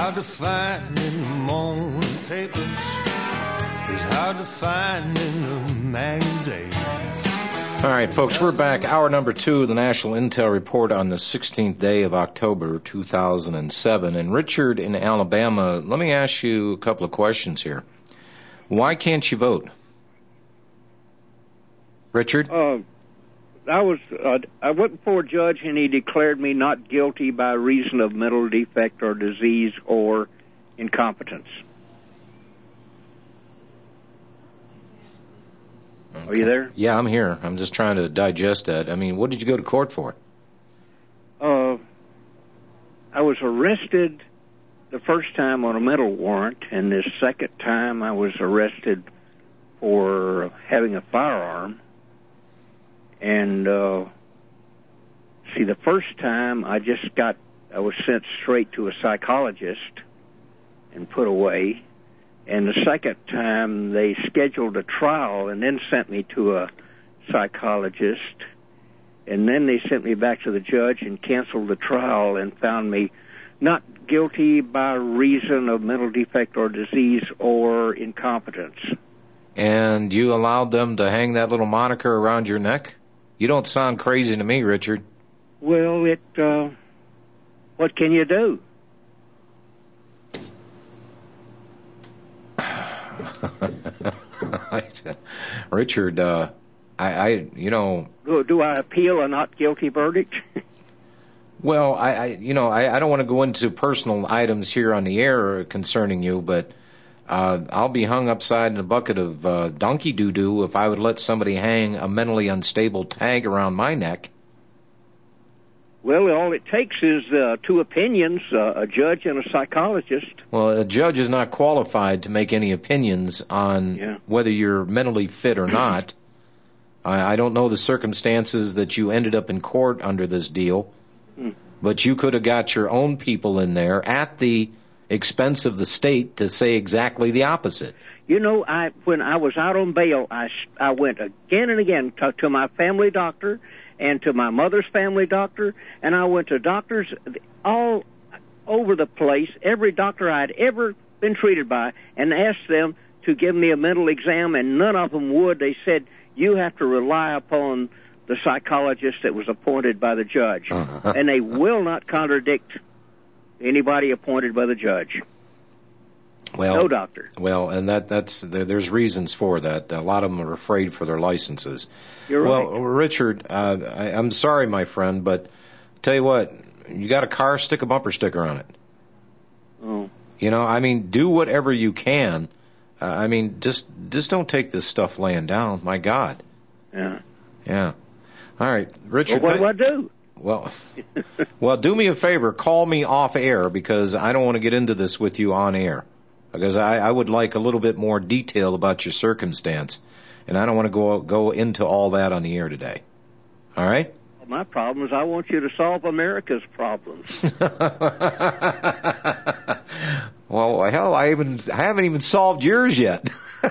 hard to find in the morning papers. He's hard to find in the magazines. All right, folks, we're back. Hour number 2 of the National Intel Report on the 16th day of October, 2007. And Richard in Alabama, let me ask you a couple of questions here. Why can't you vote? Richard? I went before a judge, and he declared me not guilty by reason of mental defect or disease or incompetence. Okay. Are you there? Yeah, I'm here. I'm just trying to digest that. I mean, what did you go to court for? I was arrested the first time on a mental warrant, and this second time I was arrested for having a firearm. And, the first time I was sent straight to a psychologist and put away. And the second time they scheduled a trial and then sent me to a psychologist. And then they sent me back to the judge and canceled the trial and found me not guilty by reason of mental defect or disease or incompetence. And you allowed them to hang that little moniker around your neck? You don't sound crazy to me, Richard. Well, what can you do? Richard, Do I appeal a not guilty verdict? Well, I don't want to go into personal items here on the air concerning you, but I'll be hung upside in a bucket of donkey doo-doo if I would let somebody hang a mentally unstable tag around my neck. Well, all it takes is two opinions, a judge and a psychologist. Well, a judge is not qualified to make any opinions on whether you're mentally fit or not. I don't know the circumstances that you ended up in court under this deal, but you could have got your own people in there at the expense of the state to say exactly the opposite. You know, when I was out on bail, I went again and again to my family doctor and to my mother's family doctor, and I went to doctors all over the place, every doctor I'd ever been treated by, and asked them to give me a mental exam, and none of them would. They said, you have to rely upon the psychologist that was appointed by the judge, and they will not contradict anybody appointed by the judge. Well, no doctor. Well, and there's reasons for that. A lot of them are afraid for their licenses. You're right. Well, Richard, I'm sorry, my friend, but tell you what, you got a car, stick a bumper sticker on it. Oh. Do whatever you can. Just don't take this stuff laying down. My God. Yeah. Yeah. All right, Richard. Well, what do I do? Well, do me a favor. Call me off air because I don't want to get into this with you on air. Because I would like a little bit more detail about your circumstance, and I don't want to go into all that on the air today. All right? Well, my problem is I want you to solve America's problems. Well, hell, I haven't even solved yours yet.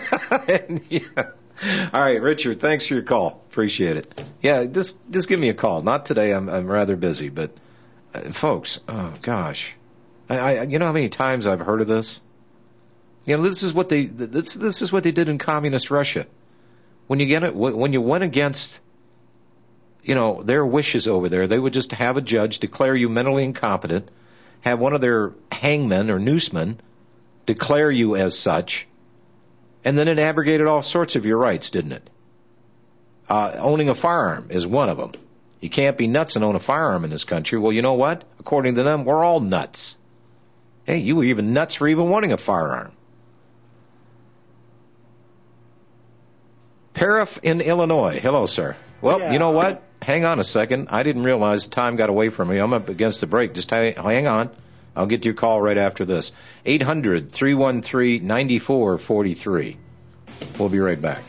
All right, Richard, thanks for your call. Appreciate it. Yeah, just give me a call. Not today. I'm rather busy, but folks, oh gosh, you know how many times I've heard of this? This is what they did in communist Russia. When you went against, their wishes over there, they would just have a judge declare you mentally incompetent, have one of their hangmen or noosemen declare you as such, and then it abrogated all sorts of your rights, didn't it? Owning a firearm is one of them. You can't be nuts and own a firearm in this country. Well, you know what? According to them, we're all nuts. Hey, you were even nuts for even wanting a firearm. Parif in Illinois. Hello, sir. Well, You know what? Hang on a second. I didn't realize the time got away from me. I'm up against the break. Just hang on. I'll get to your call right after this. 800-313-9443. We'll be right back.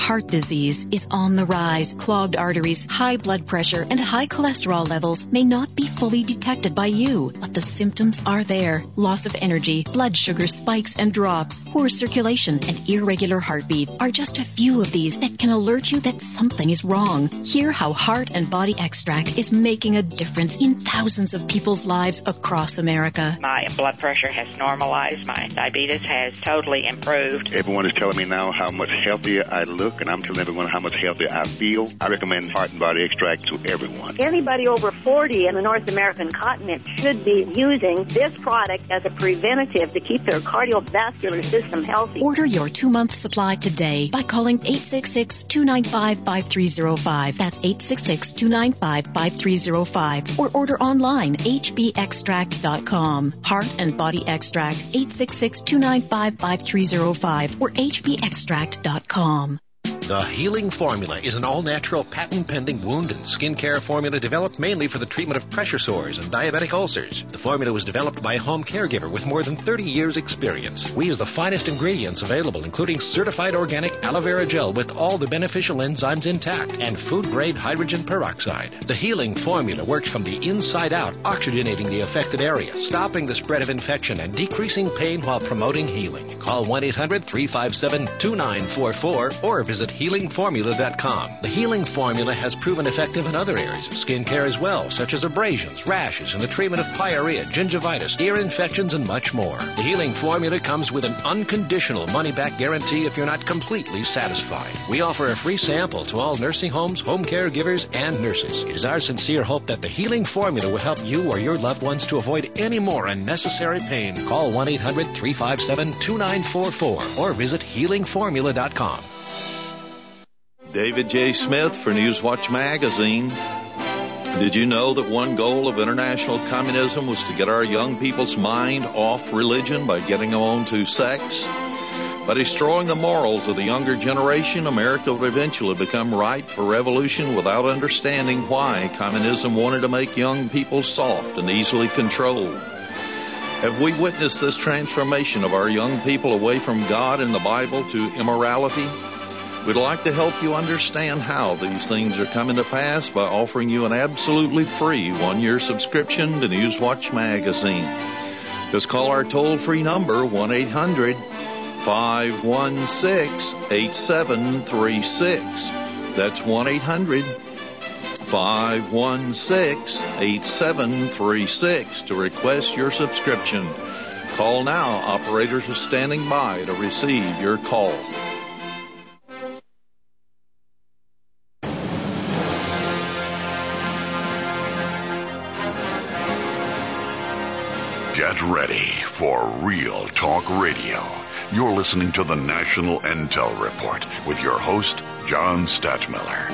heart disease is on the rise. Clogged arteries, high blood pressure, and high cholesterol levels may not be fully detected by you, but the symptoms are there. Loss of energy, blood sugar spikes and drops, poor circulation, and irregular heartbeat are just a few of these that can alert you that something is wrong. Hear how Heart and Body Extract is making a difference in thousands of people's lives across America. My blood pressure has normalized. My diabetes has totally improved. Everyone is telling me now how much healthier I look, and I'm telling everyone how much healthier I feel. I recommend Heart and Body Extract to everyone. Anybody over 40 in the North American continent should be using this product as a preventative to keep their cardiovascular system healthy. Order your 2-month supply today by calling 866-295-5305. That's 866-295-5305. Or order online, hbextract.com. Heart and Body Extract, 866-295-5305 or hbextract.com. The Healing Formula is an all-natural, patent-pending wound and skincare formula developed mainly for the treatment of pressure sores and diabetic ulcers. The formula was developed by a home caregiver with more than 30 years' experience. We use the finest ingredients available, including certified organic aloe vera gel with all the beneficial enzymes intact and food-grade hydrogen peroxide. The Healing Formula works from the inside out, oxygenating the affected area, stopping the spread of infection, and decreasing pain while promoting healing. Call 1-800-357-2944 or visit HealingFormula.com. The Healing Formula has proven effective in other areas of skincare as well, such as abrasions, rashes, and the treatment of pyorrhea, gingivitis, ear infections, and much more. The Healing Formula comes with an unconditional money-back guarantee if you're not completely satisfied. We offer a free sample to all nursing homes, home caregivers, and nurses. It is our sincere hope that the Healing Formula will help you or your loved ones to avoid any more unnecessary pain. Call 1-800-357-2944 or visit HealingFormula.com. David J. Smith for Newswatch Magazine. Did you know that one goal of international communism was to get our young people's mind off religion by getting them on to sex? By destroying the morals of the younger generation, America would eventually become ripe for revolution without understanding why communism wanted to make young people soft and easily controlled. Have we witnessed this transformation of our young people away from God and the Bible to immorality? We'd like to help you understand how these things are coming to pass by offering you an absolutely free 1-year subscription to Newswatch Magazine. Just call our toll-free number, 1-800-516-8736. That's 1-800-516-8736 to request your subscription. Call now. Operators are standing by to receive your call. Get ready for Real Talk Radio. You're listening to the National Intel Report with your host, John Stadtmiller.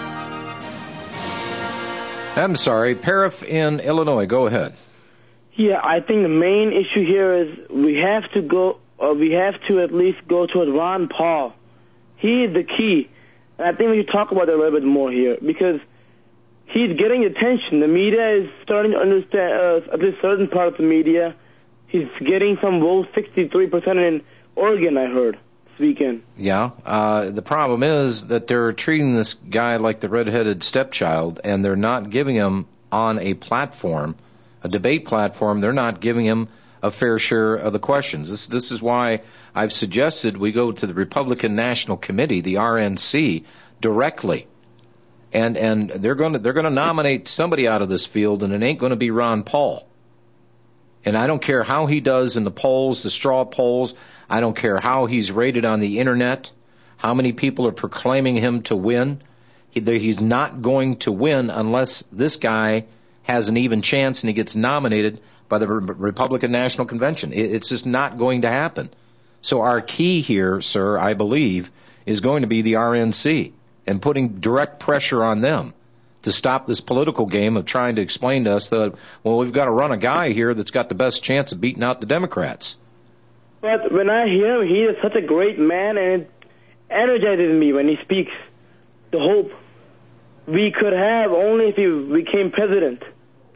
I'm sorry, Parif in Illinois. Go ahead. Yeah, I think the main issue here is we have to at least go toward Ron Paul. He is the key. And I think we should talk about that a little bit more here because he's getting attention. The media is starting to understand, at least certain parts of the media. He's getting some votes, 63% in Oregon, I heard, this weekend. Yeah. The problem is that they're treating this guy like the redheaded stepchild, and they're not giving him on a platform, a debate platform, they're not giving him a fair share of the questions. This is why I've suggested we go to the Republican National Committee, the RNC, directly. And they're going to nominate somebody out of this field, and it ain't going to be Ron Paul. And I don't care how he does in the polls, the straw polls. I don't care how he's rated on the internet, how many people are proclaiming him to win. He's not going to win unless this guy has an even chance and he gets nominated by the Republican National Convention. It's just not going to happen. So our key here, sir, I believe, is going to be the RNC and putting direct pressure on them to stop this political game of trying to explain to us that, well, we've got to run a guy here that's got the best chance of beating out the Democrats. But when I hear him, he is such a great man, and it energizes me when he speaks. The hope we could have only if he became president.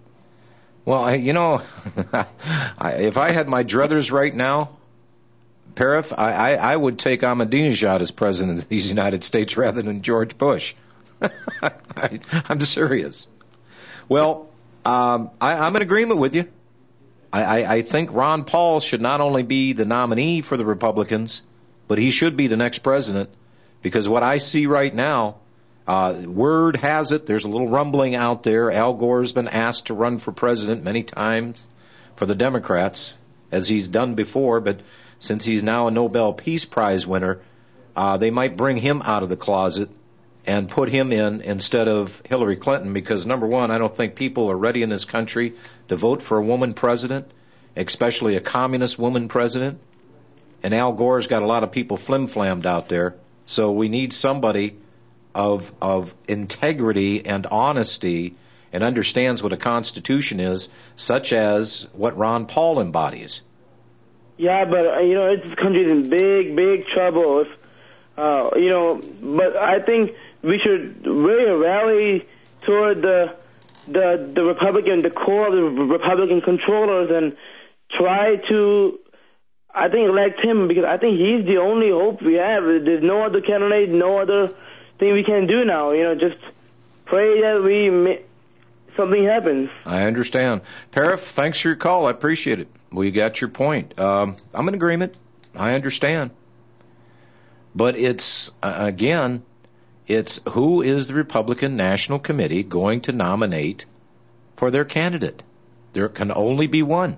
Well, if I had my druthers right now, Parif, I would take Ahmadinejad as president of these United States rather than George Bush. I'm serious. Well, I'm in agreement with you. I think Ron Paul should not only be the nominee for the Republicans, but he should be the next president, because what I see right now, word has it, there's a little rumbling out there. Al Gore's been asked to run for president many times for the Democrats, as he's done before, but since he's now a Nobel Peace Prize winner, they might bring him out of the closet and put him in instead of Hillary Clinton, because, number one, I don't think people are ready in this country to vote for a woman president, especially a communist woman president. And Al Gore's got a lot of people flim-flammed out there. So we need somebody of integrity and honesty and understands what a constitution is, such as what Ron Paul embodies. Yeah, but, this country's in big, big trouble. If, but I think we should really rally toward the Republican, the core of the Republican controllers, and try to, I think, elect him, because I think he's the only hope we have. There's no other candidate, no other thing we can do now. Just pray that something happens. I understand. Parif, thanks for your call. I appreciate it. We got your point. I'm in agreement. I understand. But it's, again, it's who is the Republican National Committee going to nominate for their candidate? There can only be one.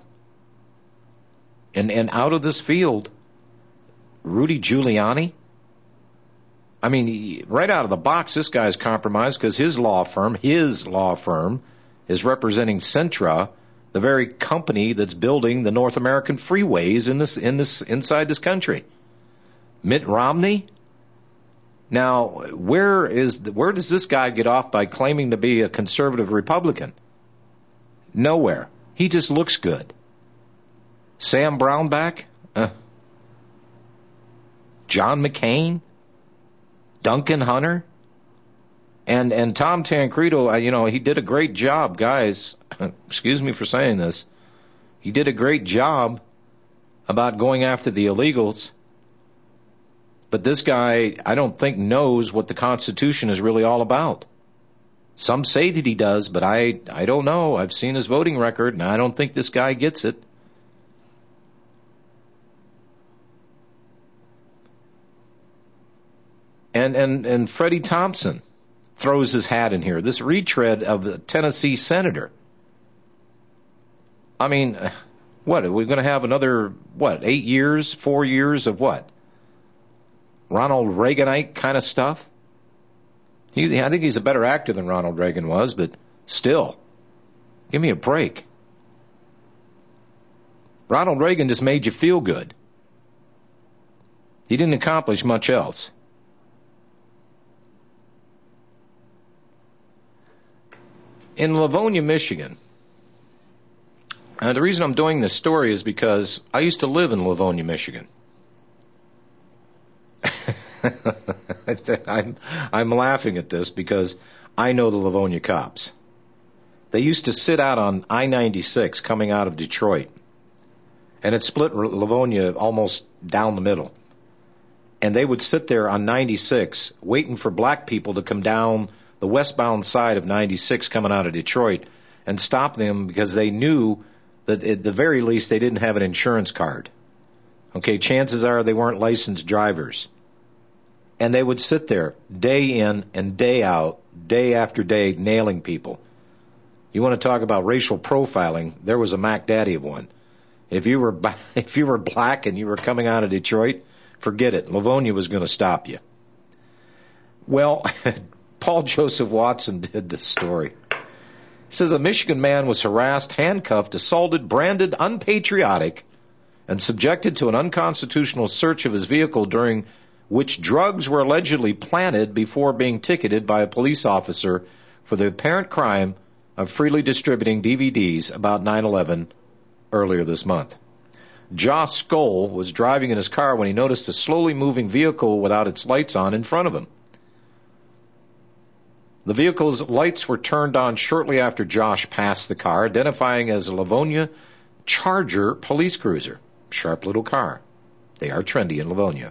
And out of this field, Rudy Giuliani, I mean, right out of the box, this guy's compromised because his law firm is representing Centra, the very company that's building the North American freeways inside this country. Mitt Romney. Now, where does this guy get off by claiming to be a conservative Republican? Nowhere. He just looks good. Sam Brownback, John McCain, Duncan Hunter, and Tom Tancredo. He did a great job, guys. Excuse me for saying this. He did a great job about going after the illegals. But this guy, I don't think, knows what the Constitution is really all about. Some say that he does, but I don't know. I've seen his voting record, and I don't think this guy gets it. And Freddie Thompson throws his hat in here. This retread of the Tennessee senator. I mean, what, are we going to have another, 4 years of what? Ronald Reaganite kind of stuff? I think he's a better actor than Ronald Reagan was, but still, give me a break. Ronald Reagan just made you feel good. He didn't accomplish much else. In Livonia, Michigan, the reason I'm doing this story is because I used to live in Livonia, Michigan. I'm laughing at this because I know the Livonia cops. They used to sit out on I-96 coming out of Detroit, and it split Livonia almost down the middle. And they would sit there on 96 waiting for black people to come down the westbound side of 96 coming out of Detroit and stop them because they knew that at the very least they didn't have an insurance card. Okay, chances are they weren't licensed drivers. And they would sit there day in and day out, day after day, nailing people. You want to talk about racial profiling? There was a Mac Daddy of one. If you were black and you were coming out of Detroit, forget it. Livonia was going to stop you. Well, Paul Joseph Watson did this story. He says a Michigan man was harassed, handcuffed, assaulted, branded unpatriotic, and subjected to an unconstitutional search of his vehicle during which drugs were allegedly planted before being ticketed by a police officer for the apparent crime of freely distributing DVDs about 9/11 earlier this month. Joss Skoll was driving in his car when he noticed a slowly moving vehicle without its lights on in front of him. The vehicle's lights were turned on shortly after Josh passed the car, identifying as a Livonia Charger police cruiser. Sharp little car. They are trendy in Livonia.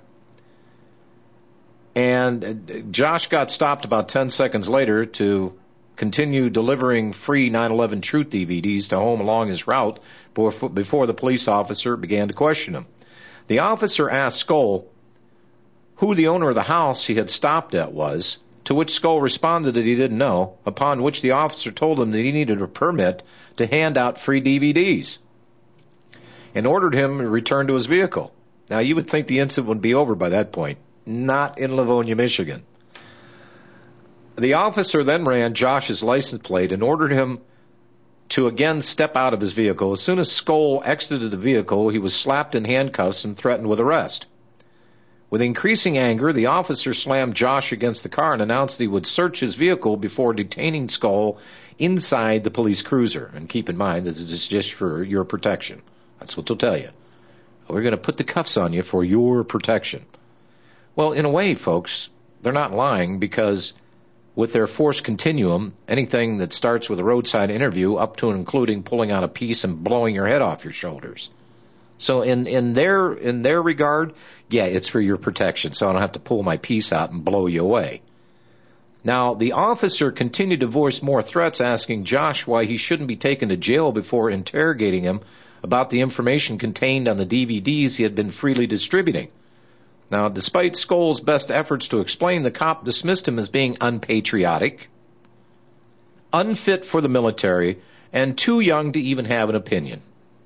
And Josh got stopped about 10 seconds later to continue delivering free 9/11 Truth DVDs to home along his route before the police officer began to question him. The officer asked Skoll who the owner of the house he had stopped at was, to which Skoll responded that he didn't know, upon which the officer told him that he needed a permit to hand out free DVDs and ordered him to return to his vehicle. Now, you would think the incident would be over by that point. Not in Livonia, Michigan. The officer then ran Josh's license plate and ordered him to again step out of his vehicle. As soon as Skoll exited the vehicle, he was slapped in handcuffs and threatened with arrest. With increasing anger, the officer slammed Josh against the car and announced he would search his vehicle before detaining Skoll inside the police cruiser. And keep in mind, this is just for your protection. That's what they'll tell you. We're going to put the cuffs on you for your protection. Well, in a way, folks, they're not lying, because with their force continuum, anything that starts with a roadside interview up to and including pulling out a piece and blowing your head off your shoulders. So in their regard, yeah, it's for your protection, so I don't have to pull my piece out and blow you away. Now, the officer continued to voice more threats, asking Josh why he shouldn't be taken to jail before interrogating him about the information contained on the DVDs he had been freely distributing. Now, despite Skoll's best efforts to explain, the cop dismissed him as being unpatriotic, unfit for the military, and too young to even have an opinion.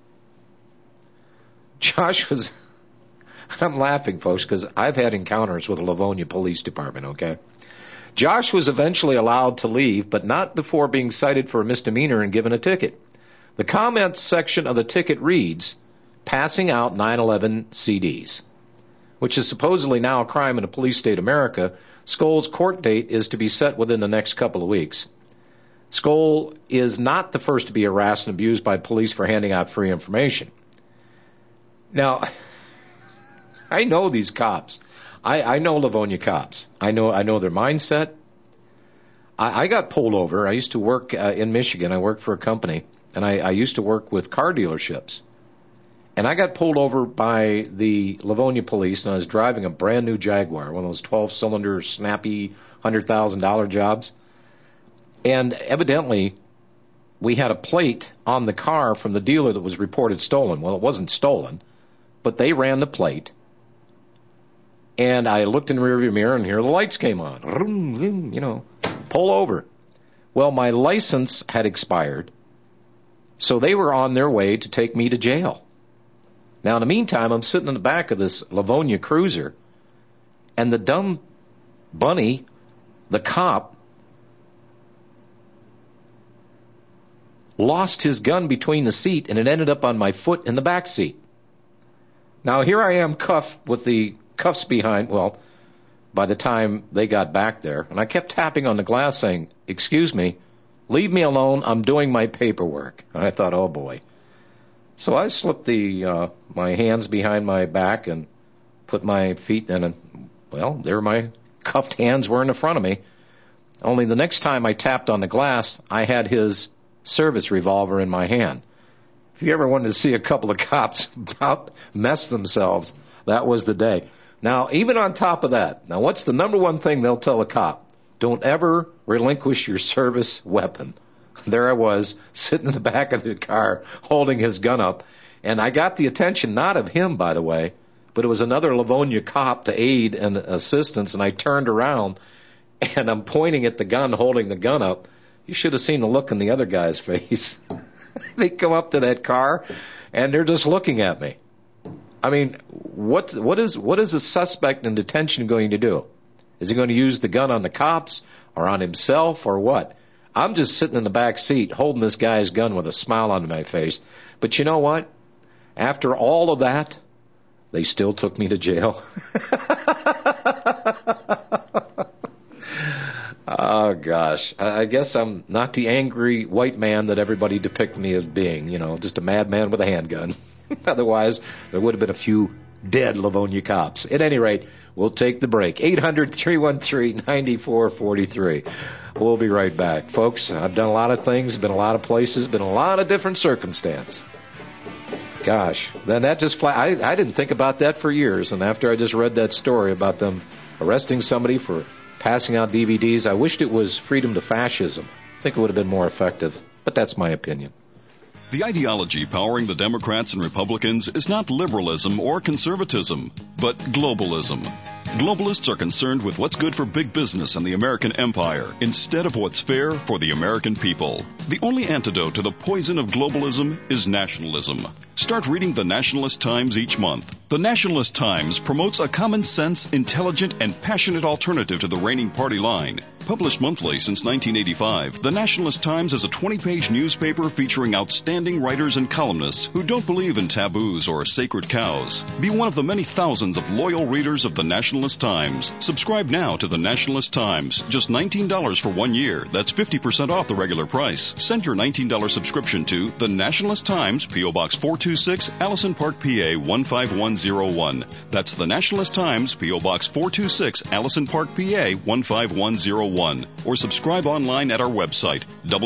Josh was... I'm laughing, folks, because I've had encounters with the Livonia Police Department, okay? Josh was eventually allowed to leave, but not before being cited for a misdemeanor and given a ticket. The comments section of the ticket reads, passing out 9/11 CDs, which is supposedly now a crime in a police state America. Skoll's court date is to be set within the next couple of weeks. Skoll is not the first to be harassed and abused by police for handing out free information. Now, I know these cops. I know Livonia cops. I know their mindset. I got pulled over. I used to work in Michigan. I worked for a company, and I used to work with car dealerships. And I got pulled over by the Livonia police, and I was driving a brand new Jaguar, one of those 12-cylinder, snappy, $100,000 jobs. And evidently, we had a plate on the car from the dealer that was reported stolen. Well, it wasn't stolen, but they ran the plate. And I looked in the rearview mirror, and here the lights came on. You know, pull over. Well, my license had expired, so they were on their way to take me to jail. Now, in the meantime, I'm sitting in the back of this Livonia cruiser, and the dumb bunny, the cop, lost his gun between the seat, and it ended up on my foot in the back seat. Now, here I am cuffed with the cuffs behind, well, by the time they got back there, and I kept tapping on the glass saying, excuse me, leave me alone, I'm doing my paperwork. And I thought, oh boy. So I slipped my hands behind my back and put my feet in, and, well, there my cuffed hands were in the front of me. Only the next time I tapped on the glass, I had his service revolver in my hand. If you ever wanted to see a couple of cops about mess themselves, that was the day. Now, even on top of that, now what's the number one thing they'll tell a cop? Don't ever relinquish your service weapon. There I was, sitting in the back of the car, holding his gun up, and I got the attention not of him, by the way, but it was another Livonia cop to aid and assistance, and I turned around, and I'm pointing at the gun, holding the gun up. You should have seen the look in the other guy's face. They come up to that car, and they're just looking at me. I mean, what is a suspect in detention going to do? Is he going to use the gun on the cops or on himself or what? I'm just sitting in the back seat holding this guy's gun with a smile on my face. But you know what? After all of that, they still took me to jail. Oh, gosh. I guess I'm not the angry white man that everybody depicted me as being, just a madman with a handgun. Otherwise, there would have been a few dead Livonia cops. At any rate, we'll take the break. 800-313-9443. We'll be right back. Folks, I've done a lot of things, been a lot of places, been a lot of different circumstance. Gosh, then that just I didn't think about that for years, and after I just read that story about them arresting somebody for passing out DVDs, I wished it was freedom to fascism. I think it would have been more effective, but that's my opinion. The ideology powering the Democrats and Republicans is not liberalism or conservatism, but globalism. Globalists are concerned with what's good for big business and the American empire instead of what's fair for the American people. The only antidote to the poison of globalism is nationalism. Start reading the Nationalist Times each month. The Nationalist Times promotes a common sense, intelligent, and passionate alternative to the reigning party line. Published monthly since 1985, the Nationalist Times is a 20-page newspaper featuring outstanding writers and columnists who don't believe in taboos or sacred cows. Be one of the many thousands of loyal readers of the Nationalist Times. Subscribe now to the Nationalist Times. Just $19 for 1 year. That's 50% off the regular price. Send your $19 subscription to the Nationalist Times, P.O. Box 426, Allison Park, PA 15101. That's the Nationalist Times, P.O. Box 426, Allison Park, PA 15101. Or subscribe online at our website,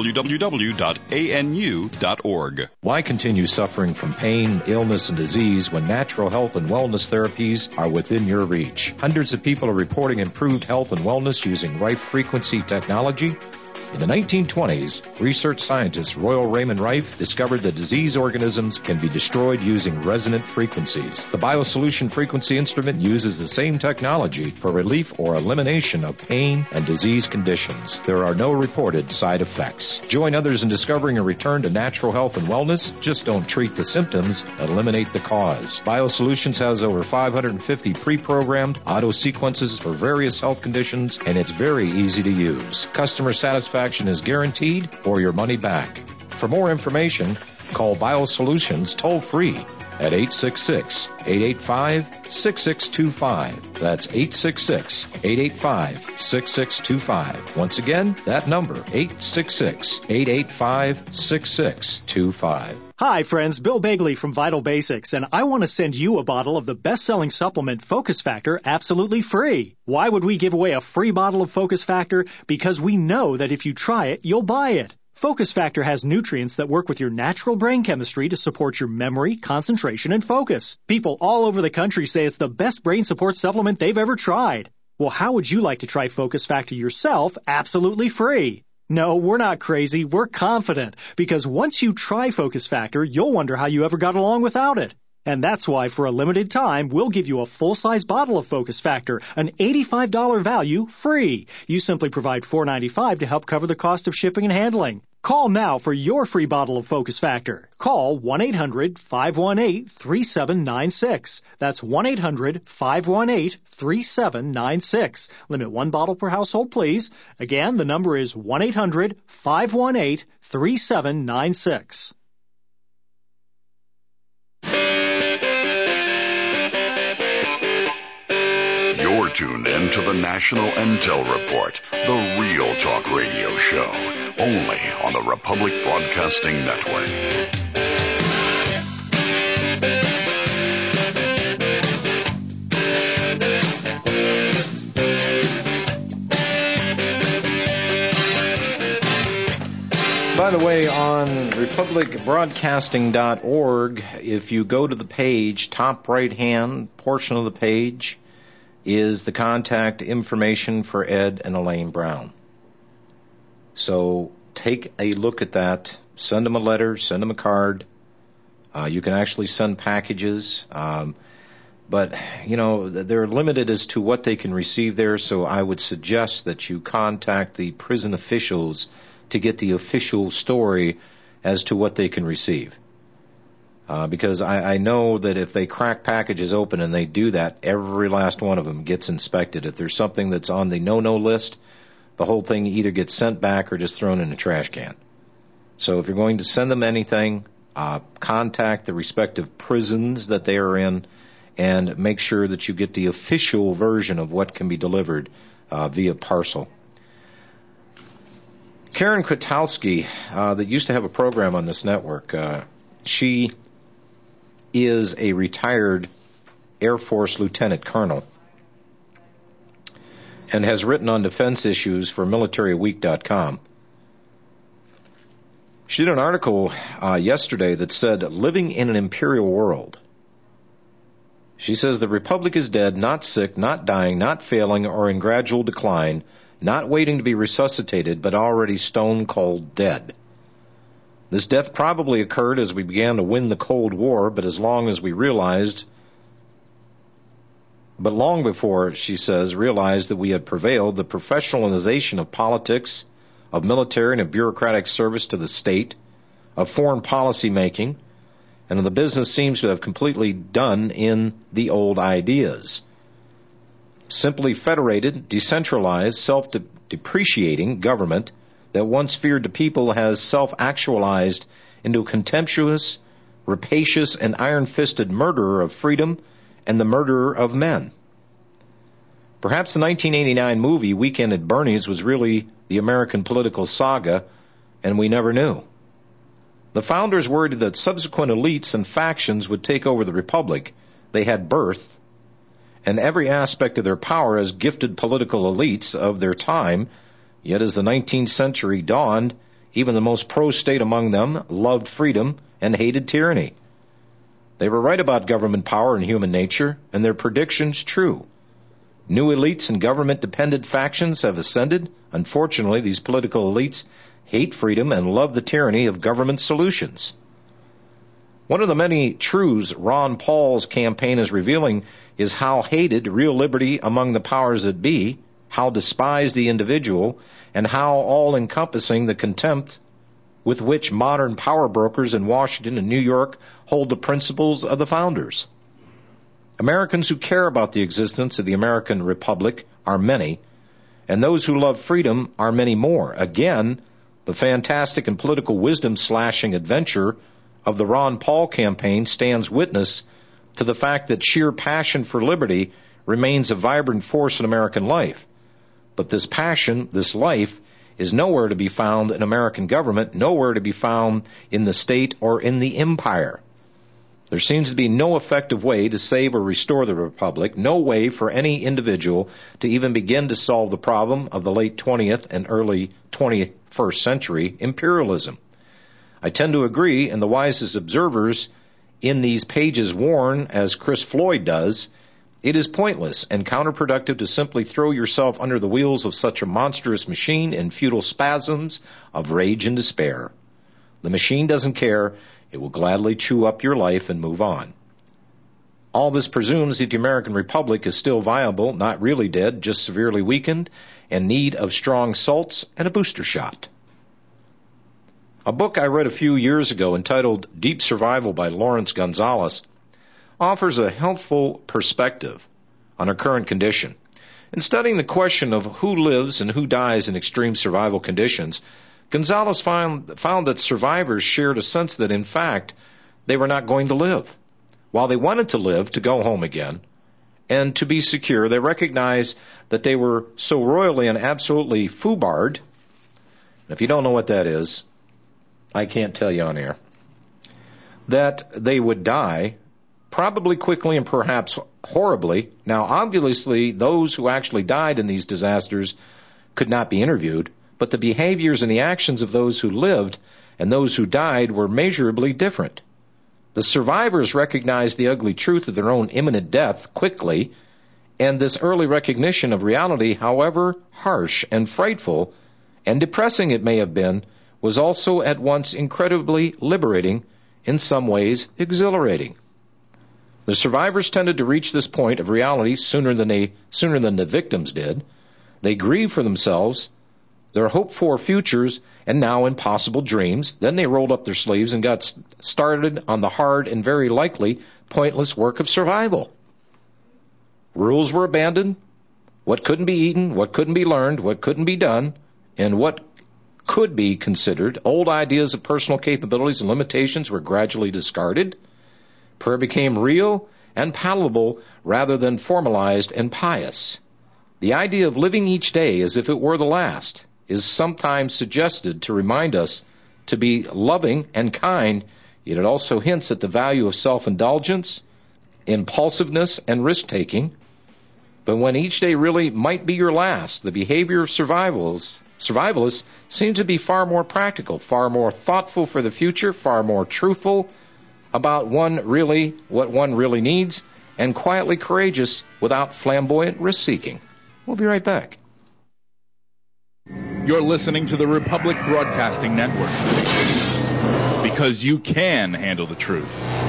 www.anu.org. Why continue suffering from pain, illness, and disease when natural health and wellness therapies are within your reach? Hundreds of people are reporting improved health and wellness using Rife frequency technology. In the 1920s, research scientist Royal Raymond Rife discovered that disease organisms can be destroyed using resonant frequencies. The BioSolution frequency instrument uses the same technology for relief or elimination of pain and disease conditions. There are no reported side effects. Join others in discovering a return to natural health and wellness. Just don't treat the symptoms, eliminate the cause. BioSolutions has over 550 pre-programmed auto sequences for various health conditions, and it's very easy to use. Customer satisfaction is guaranteed or your money back. For more information, call BioSolutions toll-free at 866-885-6625. That's 866-885-6625. Once again, that number, 866-885-6625. Hi, friends. Bill Bagley from Vital Basics, and I want to send you a bottle of the best-selling supplement Focus Factor absolutely free. Why would we give away a free bottle of Focus Factor? Because we know that if you try it, you'll buy it. Focus Factor has nutrients that work with your natural brain chemistry to support your memory, concentration, and focus. People all over the country say it's the best brain support supplement they've ever tried. Well, how would you like to try Focus Factor yourself absolutely free? No, we're not crazy. We're confident. Because once you try Focus Factor, you'll wonder how you ever got along without it. And that's why, for a limited time, we'll give you a full-size bottle of Focus Factor, an $85 value, free. You simply provide $4.95 to help cover the cost of shipping and handling. Call now for your free bottle of Focus Factor. Call 1-800-518-3796. That's 1-800-518-3796. Limit one bottle per household, please. Again, the number is 1-800-518-3796. You're tuned in to the National Intel Report, the real talk radio show, only on the Republic Broadcasting Network. By the way, on republicbroadcasting.org, if you go to the page, top right-hand portion of the page is the contact information for Ed and Elaine Brown. So take a look at that. Send them a letter, send them a card. You can actually send packages. But, you know, they're limited as to what they can receive there, so I would suggest that you contact the prison officials to get the official story as to what they can receive. Because I know that if they crack packages open and they do that, every last one of them gets inspected. If there's something that's on the no-no list, the whole thing either gets sent back or just thrown in a trash can. So if you're going to send them anything, contact the respective prisons that they are in and make sure that you get the official version of what can be delivered via parcel. Karen Kwiatkowski, that used to have a program on this network, she is a retired Air Force lieutenant colonel and has written on defense issues for MilitaryWeek.com. She did an article yesterday that said, living in an imperial world. She says the republic is dead, not sick, not dying, not failing, or in gradual decline, not waiting to be resuscitated, but already stone cold dead. This death probably occurred as we began to win the Cold War, but long before, she says, realized that we had prevailed, the professionalization of politics, of military and of bureaucratic service to the state, of foreign policy making, and the business seems to have completely done in the old ideas. Simply federated, decentralized, self-depreciating government that once feared the people has self-actualized into a contemptuous, rapacious, and iron-fisted murderer of freedom and the murderer of men. Perhaps the 1989 movie Weekend at Bernie's was really the American political saga, and we never knew. The founders worried that subsequent elites and factions would take over the republic they had birthed, and every aspect of their power as gifted political elites of their time. Yet as the 19th century dawned, even the most pro-state among them loved freedom and hated tyranny. They were right about government power and human nature, and their predictions true. New elites and government-dependent factions have ascended. Unfortunately, these political elites hate freedom and love the tyranny of government solutions. One of the many truths Ron Paul's campaign is revealing is how hated real liberty among the powers that be, how despised the individual, and how all-encompassing the contempt with which modern power brokers in Washington and New York hold the principles of the founders. Americans who care about the existence of the American Republic are many, and those who love freedom are many more. Again, the fantastic and political wisdom-slashing adventure of the Ron Paul campaign stands witness to the fact that sheer passion for liberty remains a vibrant force in American life. But this passion, this life, is nowhere to be found in American government, nowhere to be found in the state or in the empire. There seems to be no effective way to save or restore the republic, no way for any individual to even begin to solve the problem of the late 20th and early 21st century imperialism. I tend to agree, and the wisest observers in these pages warn, as Chris Floyd does, it is pointless and counterproductive to simply throw yourself under the wheels of such a monstrous machine in futile spasms of rage and despair. The machine doesn't care. It will gladly chew up your life and move on. All this presumes that the American Republic is still viable, not really dead, just severely weakened, and need of strong salts and a booster shot. A book I read a few years ago entitled Deep Survival by Lawrence Gonzalez offers a helpful perspective on our current condition. In studying the question of who lives and who dies in extreme survival conditions, Gonzalez found that survivors shared a sense that, in fact, they were not going to live. While they wanted to live, to go home again, and to be secure, they recognized that they were so royally and absolutely foobarred. If you don't know what that is, I can't tell you on air. That they would die, probably quickly and perhaps horribly. Now, obviously, those who actually died in these disasters could not be interviewed, but the behaviors and the actions of those who lived and those who died were measurably different. The survivors recognized the ugly truth of their own imminent death quickly, and this early recognition of reality, however harsh and frightful and depressing it may have been, was also at once incredibly liberating, in some ways exhilarating. The survivors tended to reach this point of reality sooner than the victims did. They grieved for themselves, their hoped-for futures, and now impossible dreams. Then they rolled up their sleeves and got started on the hard and very likely pointless work of survival. Rules were abandoned. What couldn't be eaten, what couldn't be learned, what couldn't be done, and what could be considered. Old ideas of personal capabilities and limitations were gradually discarded. Prayer became real and palatable rather than formalized and pious. The idea of living each day as if it were the last is sometimes suggested to remind us to be loving and kind, yet it also hints at the value of self-indulgence, impulsiveness, and risk-taking. But when each day really might be your last, the behavior of survivalists seem to be far more practical, far more thoughtful for the future, far more truthful about what one really needs, and quietly courageous without flamboyant risk-seeking. We'll be right back. You're listening to the Republic Broadcasting Network, because you can handle the truth.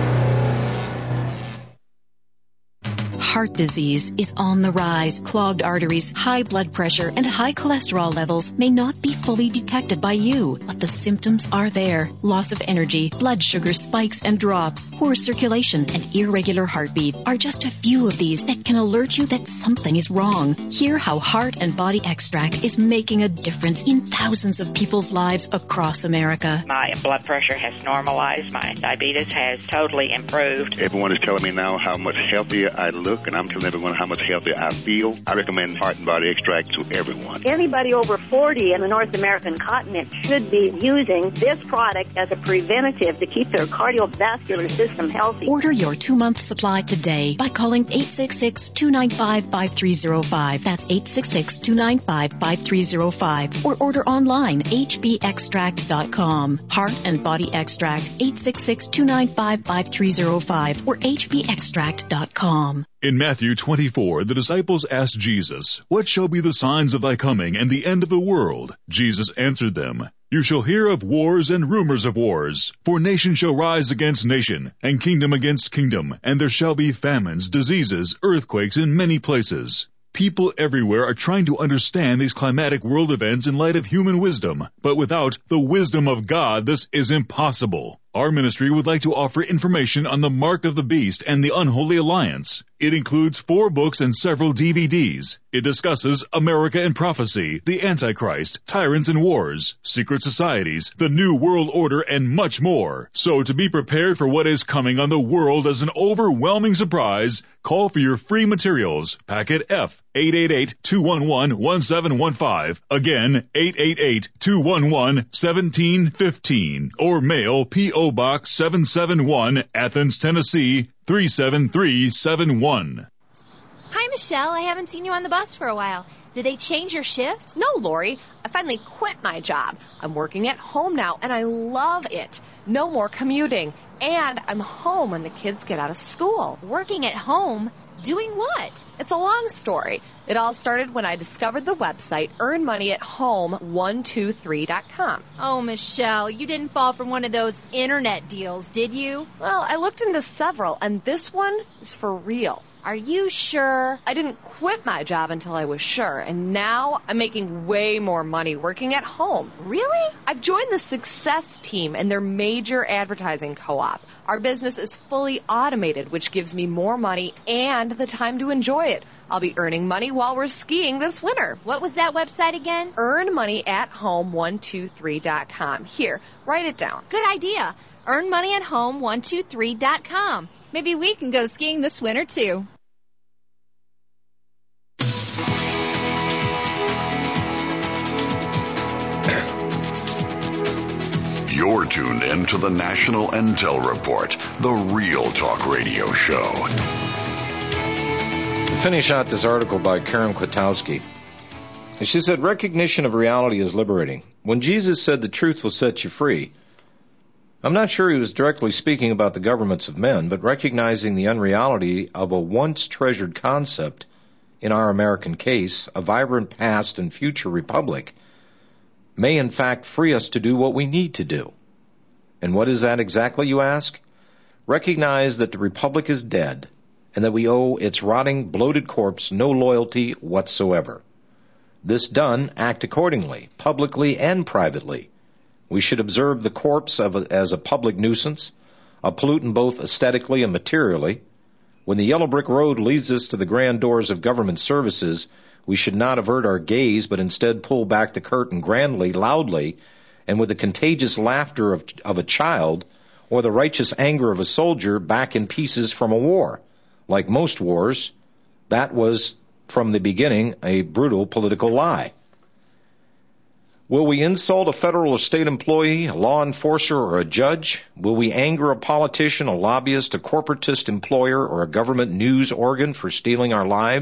Heart disease is on the rise. Clogged arteries, high blood pressure, and high cholesterol levels may not be fully detected by you, but the symptoms are there. Loss of energy, blood sugar spikes and drops, poor circulation, and irregular heartbeat are just a few of these that can alert you that something is wrong. Hear how Heart and Body Extract is making a difference in thousands of people's lives across America. My blood pressure has normalized. My diabetes has totally improved. Everyone is telling me now how much healthier I look, and I'm telling everyone how much healthier I feel. I recommend Heart and Body Extract to everyone. Anybody over 40 in the North American continent should be using this product as a preventative to keep their cardiovascular system healthy. Order your 2-month supply today by calling 866-295-5305. That's 866-295-5305. Or order online, hbextract.com. Heart and Body Extract, 866-295-5305 or hbextract.com. In Matthew 24, the disciples asked Jesus, "What shall be the signs of thy coming and the end of the world?" Jesus answered them, "You shall hear of wars and rumors of wars. For nation shall rise against nation, and kingdom against kingdom, and there shall be famines, diseases, earthquakes in many places." People everywhere are trying to understand these climatic world events in light of human wisdom, but without the wisdom of God, this is impossible. Our ministry would like to offer information on the Mark of the Beast and the Unholy Alliance. It includes 4 books and several DVDs. It discusses America and Prophecy, the Antichrist, Tyrants and Wars, Secret Societies, the New World Order, and much more. So to be prepared for what is coming on the world as an overwhelming surprise, call for your free materials. Packet F, 888-211-1715. Again, 888-211-1715. Or mail P.O. Box 771, Athens, Tennessee, 37371. Hi, Michelle. I haven't seen you on the bus for a while. Did they change your shift? No, Lori. I finally quit my job. I'm working at home now, and I love it. No more commuting. And I'm home when the kids get out of school. Working at home? Doing what? It's a long story. It all started when I discovered the website earnmoneyatHome123.com. Oh, Michelle, you didn't fall for one of those internet deals, did you? Well, I looked into several, and this one is for real. Are you sure? I didn't quit my job until I was sure, and now I'm making way more money working at home. Really? I've joined the Success Team and their major advertising co-op. Our business is fully automated, which gives me more money and the time to enjoy it. I'll be earning money while we're skiing this winter. What was that website again? earnmoneyatHome123.com. Here, write it down. Good idea. earnmoneyatHome123.com. Maybe we can go skiing this winter, too. You're tuned in to the National Intel Report, the Real Talk Radio Show. To finish out this article by Karen Kwiatkowski, she said, recognition of reality is liberating. When Jesus said the truth will set you free, I'm not sure he was directly speaking about the governments of men, but recognizing the unreality of a once treasured concept, in our American case, a vibrant past and future republic, may in fact free us to do what we need to do. And what is that exactly, you ask? Recognize that the republic is dead, and that we owe its rotting, bloated corpse no loyalty whatsoever. This done, act accordingly, publicly and privately. We should observe the corpse as a public nuisance, a pollutant both aesthetically and materially. When the yellow brick road leads us to the grand doors of government services, we should not avert our gaze, but instead pull back the curtain grandly, loudly, and with the contagious laughter of a child, or the righteous anger of a soldier back in pieces from a war. Like most wars, that was, from the beginning, a brutal political lie. Will we insult a federal or state employee, a law enforcer, or a judge? Will we anger a politician, a lobbyist, a corporatist employer, or a government news organ for stealing our lives,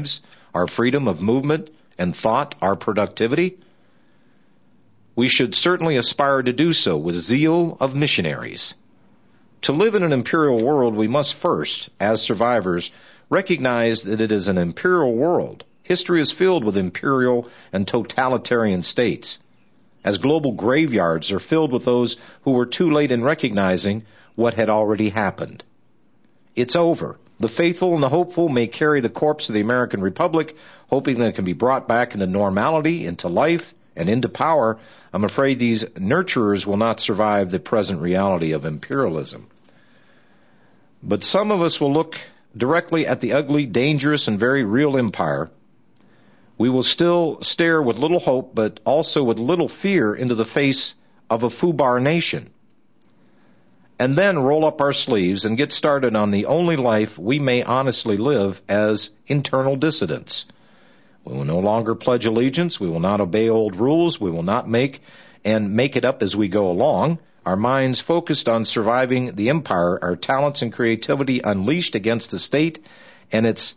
our freedom of movement and thought, our productivity? We should certainly aspire to do so with zeal of missionaries. To live in an imperial world, we must first, as survivors, recognize that it is an imperial world. History is filled with imperial and totalitarian states, as global graveyards are filled with those who were too late in recognizing what had already happened. It's over. The faithful and the hopeful may carry the corpse of the American Republic, hoping that it can be brought back into normality, into life, and into power. I'm afraid these nurturers will not survive the present reality of imperialism. But some of us will look directly at the ugly, dangerous, and very real empire. We will still stare with little hope, but also with little fear into the face of a FUBAR nation. And then roll up our sleeves and get started on the only life we may honestly live as internal dissidents. We will no longer pledge allegiance. We will not obey old rules. We will not make it up as we go along. Our minds focused on surviving the empire, our talents and creativity unleashed against the state, and its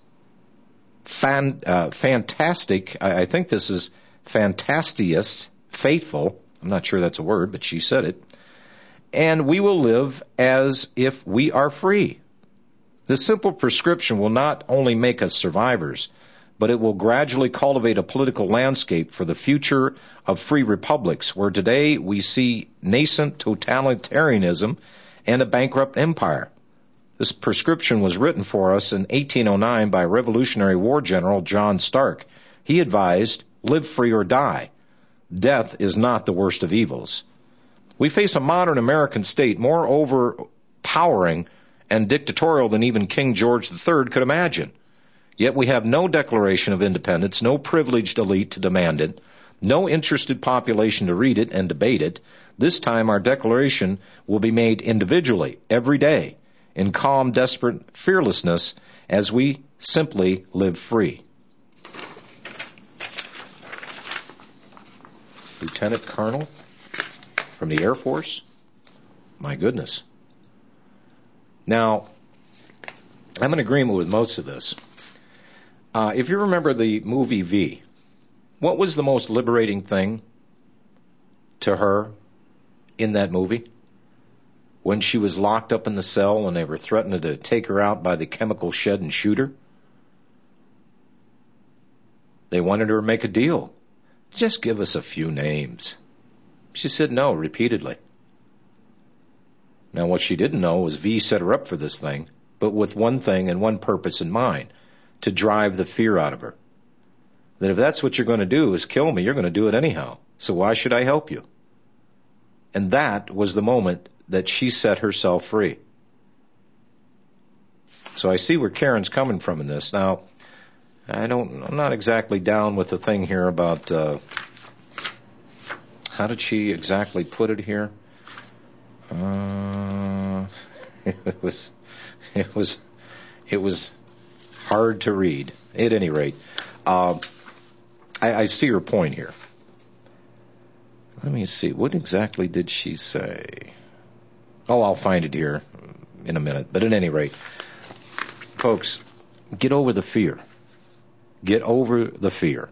fantastic, I think this is fantastiest, faithful, I'm not sure that's a word, but she said it, and we will live as if we are free. This simple prescription will not only make us survivors, but it will gradually cultivate a political landscape for the future of free republics, where today we see nascent totalitarianism and a bankrupt empire. This prescription was written for us in 1809 by Revolutionary War General John Stark. He advised, live free or die. Death is not the worst of evils. We face a modern American state more overpowering and dictatorial than even King George III could imagine. Yet we have no declaration of independence, no privileged elite to demand it, no interested population to read it and debate it. This time our declaration will be made individually, every day, in calm, desperate fearlessness as we simply live free. Lieutenant Colonel from the Air Force? My goodness. Now, I'm in agreement with most of this. If you remember the movie V, what was the most liberating thing to her in that movie? When she was locked up in the cell and they were threatening to take her out by the chemical shed and shoot her? They wanted her to make a deal. Just give us a few names. She said no repeatedly. Now what she didn't know was V set her up for this thing, but with one thing and one purpose in mind, to drive the fear out of her. That if that's what you're going to do is kill me, you're going to do it anyhow. So why should I help you? And that was the moment that she set herself free. So I see where Karen's coming from in this. Now, I'm not exactly down with the thing here about, how did she exactly put it here? It was hard to read. At any rate, I see her point here. Let me see. What exactly did she say? Oh, I'll find it here in a minute. But at any rate, folks, get over the fear. Get over the fear.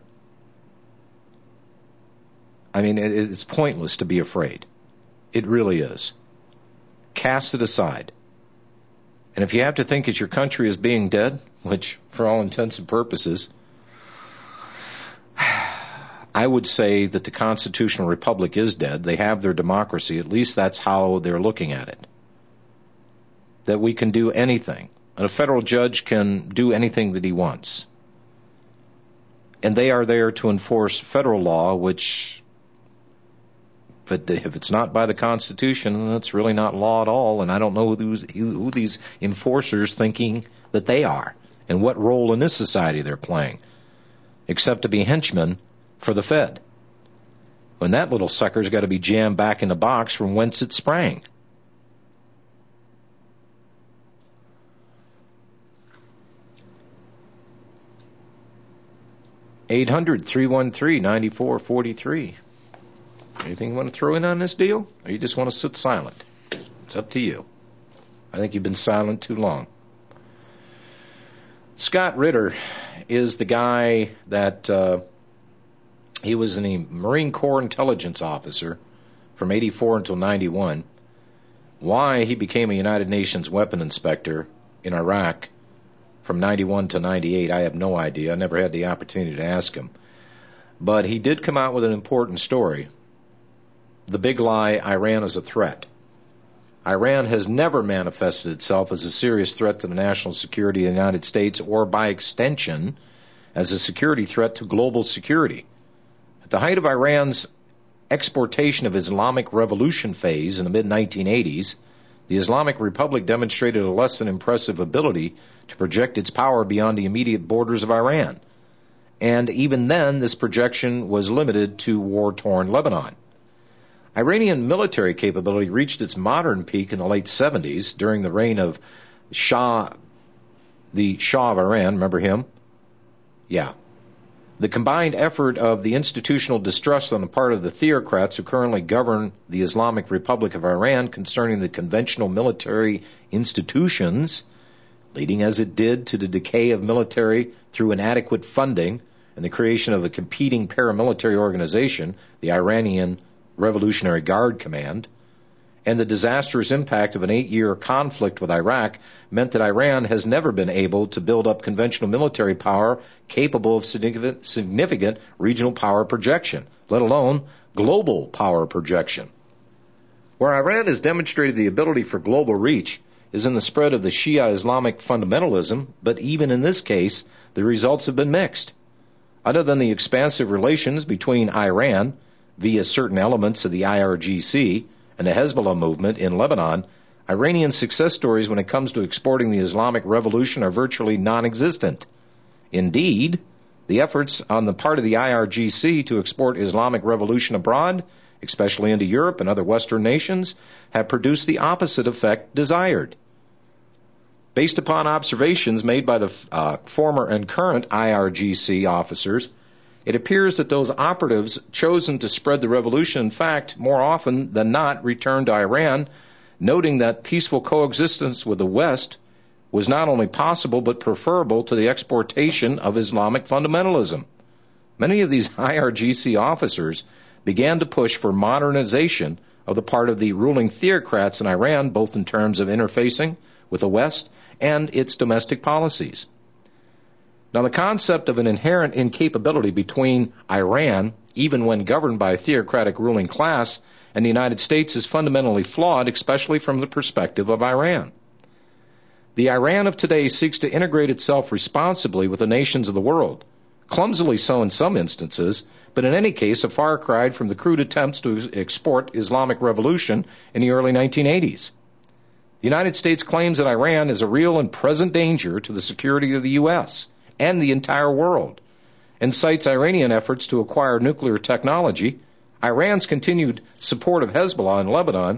I mean, it's pointless to be afraid. It really is. Cast it aside. And if you have to think that your country is being dead, which for all intents and purposes, I would say that the constitutional republic is dead. They have their democracy. At least that's how they're looking at it. That we can do anything. And a federal judge can do anything that he wants. And they are there to enforce federal law, but if it's not by the Constitution, that's really not law at all. And I don't know who these enforcers thinking that they are and what role in this society they're playing, except to be henchmen for the Fed. When that little sucker's got to be jammed back in the box from whence it sprang. (800-313-9443). Anything you want to throw in on this deal? Or you just want to sit silent? It's up to you. I think you've been silent too long. Scott Ritter is the guy that he was a Marine Corps intelligence officer from 84 until 91. Why he became a United Nations weapon inspector in Iraq from 91 to 98, I have no idea. I never had the opportunity to ask him. But he did come out with an important story. The big lie, Iran is a threat. Iran has never manifested itself as a serious threat to the national security of the United States, or by extension, as a security threat to global security. At the height of Iran's exportation of Islamic Revolution phase in the mid-1980s, the Islamic Republic demonstrated a less than impressive ability to project its power beyond the immediate borders of Iran. And even then, this projection was limited to war-torn Lebanon. Iranian military capability reached its modern peak in the late 70s during the reign of the Shah of Iran. Remember him? Yeah. The combined effort of the institutional distrust on the part of the theocrats who currently govern the Islamic Republic of Iran concerning the conventional military institutions, leading as it did to the decay of military through inadequate funding and the creation of a competing paramilitary organization, the Iranian Revolutionary Guard Command, and the disastrous impact of an 8-year conflict with Iraq meant that Iran has never been able to build up conventional military power capable of significant regional power projection, let alone global power projection. Where Iran has demonstrated the ability for global reach is in the spread of the Shia Islamic fundamentalism, but even in this case, the results have been mixed. Other than the expansive relations between Iran, via certain elements of the IRGC, and the Hezbollah movement in Lebanon, Iranian success stories when it comes to exporting the Islamic Revolution are virtually non-existent. Indeed, the efforts on the part of the IRGC to export Islamic Revolution abroad, especially into Europe and other Western nations, have produced the opposite effect desired. Based upon observations made by the former and current IRGC officers, it appears that those operatives chosen to spread the revolution, in fact, more often than not, returned to Iran, noting that peaceful coexistence with the West was not only possible but preferable to the exportation of Islamic fundamentalism. Many of these IRGC officers began to push for modernization of the part of the ruling theocrats in Iran, both in terms of interfacing with the West and its domestic policies. Now, the concept of an inherent incapability between Iran, even when governed by a theocratic ruling class, and the United States is fundamentally flawed, especially from the perspective of Iran. The Iran of today seeks to integrate itself responsibly with the nations of the world, clumsily so in some instances, but in any case a far cry from the crude attempts to export Islamic Revolution in the early 1980s. The United States claims that Iran is a real and present danger to the security of the U.S., and the entire world, and cites Iranian efforts to acquire nuclear technology, Iran's continued support of Hezbollah in Lebanon,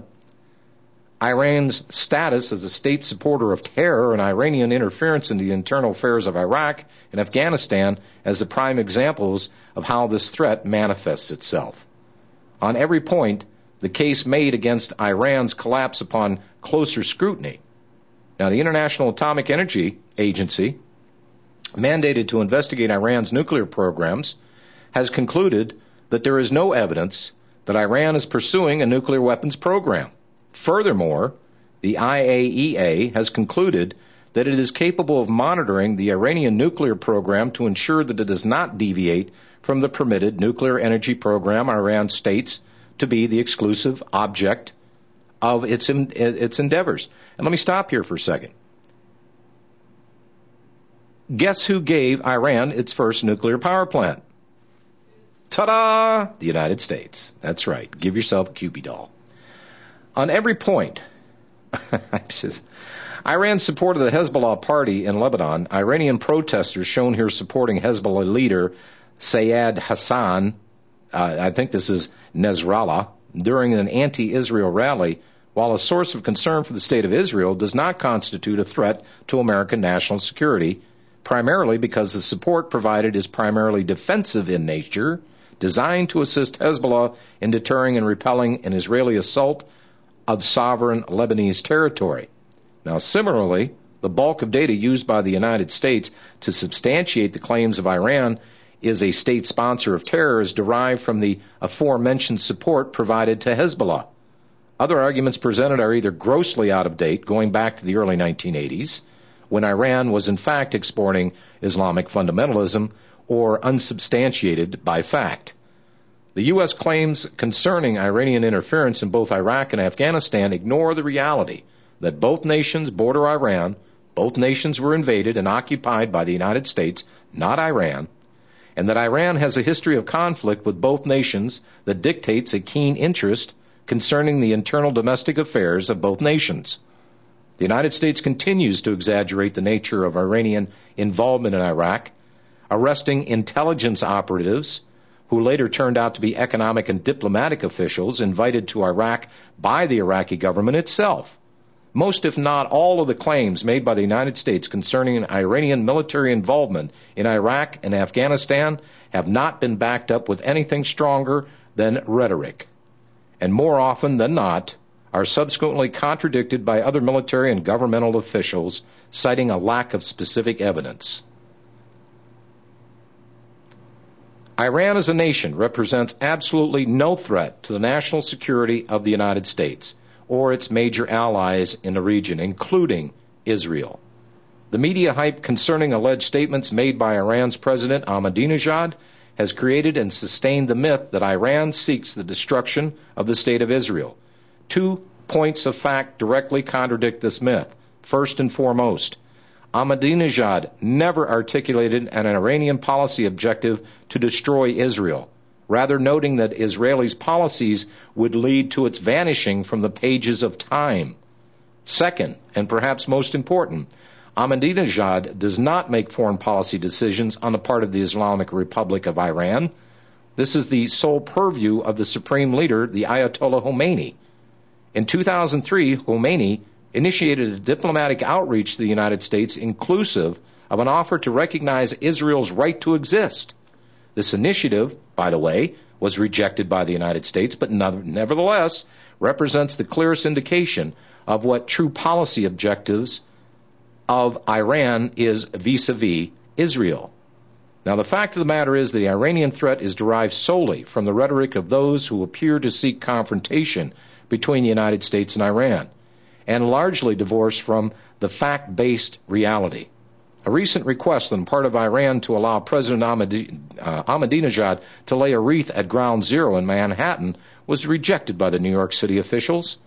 Iran's status as a state supporter of terror, and Iranian interference in the internal affairs of Iraq and Afghanistan as the prime examples of how this threat manifests itself. On every point, the case made against Iran's collapse upon closer scrutiny. Now, the International Atomic Energy Agency, mandated to investigate Iran's nuclear programs, has concluded that there is no evidence that Iran is pursuing a nuclear weapons program. Furthermore, the IAEA has concluded that it is capable of monitoring the Iranian nuclear program to ensure that it does not deviate from the permitted nuclear energy program Iran states to be the exclusive object of its endeavors. And let me stop here for a second. Guess who gave Iran its first nuclear power plant? Ta-da! The United States. That's right. Give yourself a Cupid doll. On every point, Iran's support of the Hezbollah party in Lebanon, Iranian protesters shown here supporting Hezbollah leader Sayyid Hassan, I think this is Nasrallah, during an anti-Israel rally, while a source of concern for the state of Israel, does not constitute a threat to American national security, primarily because the support provided is primarily defensive in nature, designed to assist Hezbollah in deterring and repelling an Israeli assault of sovereign Lebanese territory. Now, similarly, The bulk of data used by the United States to substantiate the claims of Iran is a state sponsor of terror is derived from the aforementioned support provided to Hezbollah. Other arguments presented are either grossly out of date, going back to the early 1980s, when Iran was in fact exporting Islamic fundamentalism, or unsubstantiated by fact. The U.S. claims concerning Iranian interference in both Iraq and Afghanistan ignore the reality that both nations border Iran, both nations were invaded and occupied by the United States, not Iran, and that Iran has a history of conflict with both nations that dictates a keen interest concerning the internal domestic affairs of both nations. The United States continues to exaggerate the nature of Iranian involvement in Iraq, arresting intelligence operatives who later turned out to be economic and diplomatic officials invited to Iraq by the Iraqi government itself. Most, if not all, of the claims made by the United States concerning Iranian military involvement in Iraq and Afghanistan have not been backed up with anything stronger than rhetoric, and more often than not are subsequently contradicted by other military and governmental officials, citing a lack of specific evidence. Iran as a nation represents absolutely no threat to the national security of the United States or its major allies in the region, including Israel. The media hype concerning alleged statements made by Iran's President Ahmadinejad has created and sustained the myth that Iran seeks the destruction of the State of Israel. 2 points of fact directly contradict this myth. First and foremost, Ahmadinejad never articulated an Iranian policy objective to destroy Israel, rather noting that Israelis' policies would lead to its vanishing from the pages of time. Second, and perhaps most important, Ahmadinejad does not make foreign policy decisions on the part of the Islamic Republic of Iran. This is the sole purview of the supreme leader, the Ayatollah Khomeini. In 2003, Khomeini initiated a diplomatic outreach to the United States inclusive of an offer to recognize Israel's right to exist. This initiative, by the way, was rejected by the United States, but nevertheless represents the clearest indication of what true policy objectives of Iran is vis-a-vis Israel. Now, the fact of the matter is the Iranian threat is derived solely from the rhetoric of those who appear to seek confrontation between the United States and Iran, and largely divorced from the fact-based reality. A recent request on the part of Iran to allow President Ahmadinejad to lay a wreath at Ground Zero in Manhattan was rejected by the New York City officials.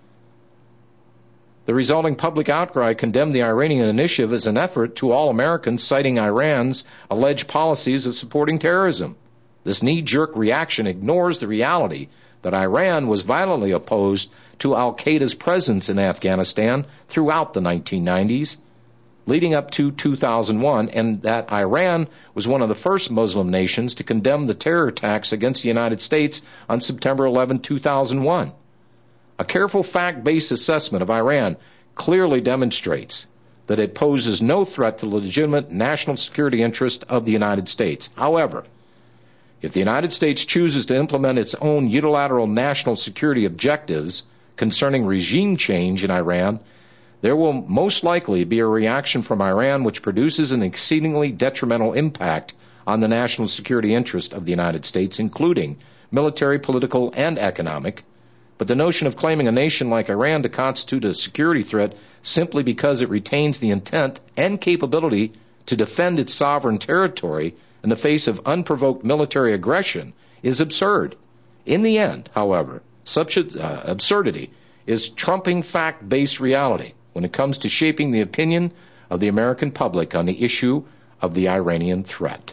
The resulting public outcry condemned the Iranian initiative as an effort to all Americans, citing Iran's alleged policies of supporting terrorism. This knee-jerk reaction ignores the reality that Iran was violently opposed to al-Qaeda's presence in Afghanistan throughout the 1990s, leading up to 2001, and that Iran was one of the first Muslim nations to condemn the terror attacks against the United States on September 11, 2001. A careful fact-based assessment of Iran clearly demonstrates that it poses no threat to the legitimate national security interest of the United States. However, if the United States chooses to implement its own unilateral national security objectives concerning regime change in Iran, there will most likely be a reaction from Iran which produces an exceedingly detrimental impact on the national security interest of the United States, including military, political, and economic. But the notion of claiming a nation like Iran to constitute a security threat simply because it retains the intent and capability to defend its sovereign territory in the face of unprovoked military aggression is absurd. In the end, however, such absurdity is trumping fact-based reality when it comes to shaping the opinion of the American public on the issue of the Iranian threat.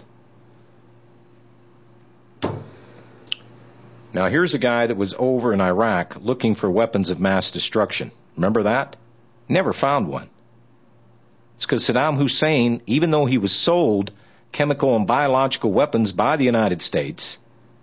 Now, here's a guy that was over in Iraq looking for weapons of mass destruction. Remember that? Never found one. It's because Saddam Hussein, even though he was sold chemical and biological weapons by the United States,